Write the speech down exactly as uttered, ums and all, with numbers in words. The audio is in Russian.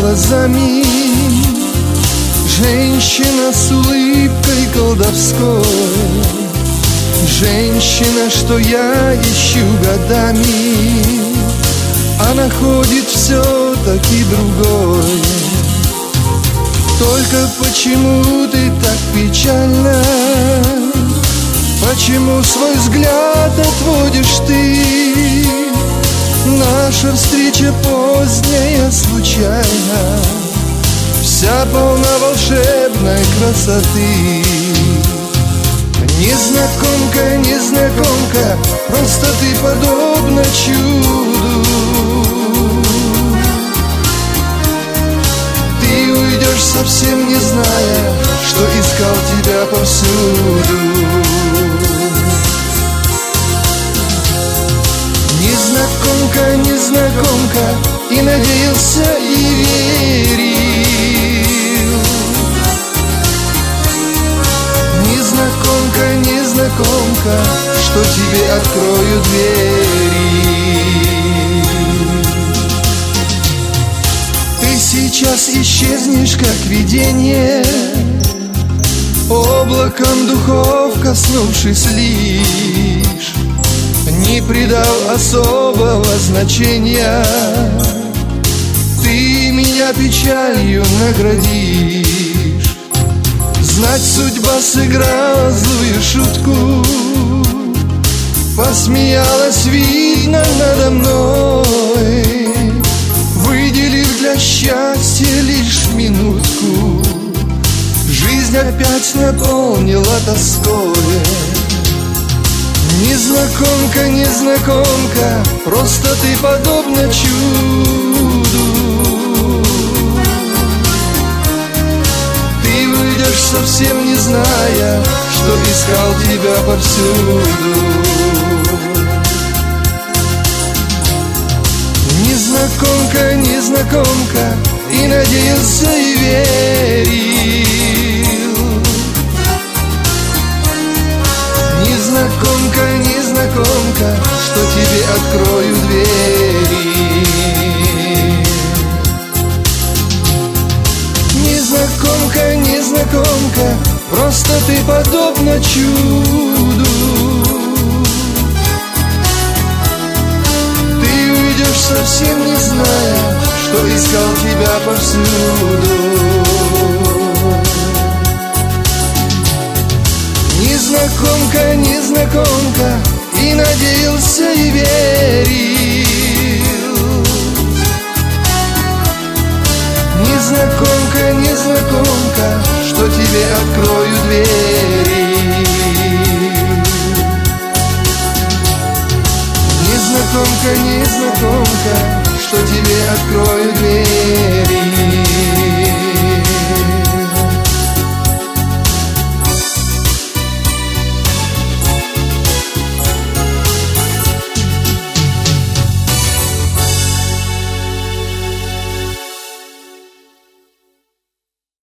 глазами, женщина с улыбкой колдовской, женщина, что я ищу годами, а находит все-таки другой. Только почему ты так печальна? Почему свой взгляд отводишь ты? Наша встреча поздняя, случайна, вся полна волшебной красоты. Незнакомка, незнакомка, просто ты подобна чуду. Ты уйдешь совсем не зная, что искал тебя повсюду. Незнакомка, незнакомка, и надеялся, и верил. Незнакомка, незнакомка, что тебе открою двери. Ты сейчас исчезнешь, как видение, облаком духов коснувшись лишь, не придав особого значения. Ты меня печалью наградишь. Знать, судьба сыграла злую шутку, посмеялась, видно, надо мной, выделив для счастья лишь минутку. Жизнь опять наполнила тоской. Незнакомка, незнакомка, просто ты подобна чуду. Ты уйдешь совсем не зная, что искал тебя повсюду. Незнакомка, незнакомка, и надеялся, и верил. Незнакомка, незнакомка, что тебе открою двери. Незнакомка, незнакомка, просто ты подобна чуду. Ты уйдешь совсем не зная, что искал тебя повсюду. Незнакомка, незнакомка, и надеялся, и верил. Незнакомка, незнакомка, что тебе открою двери. Незнакомка, незнакомка, что тебе открою двери.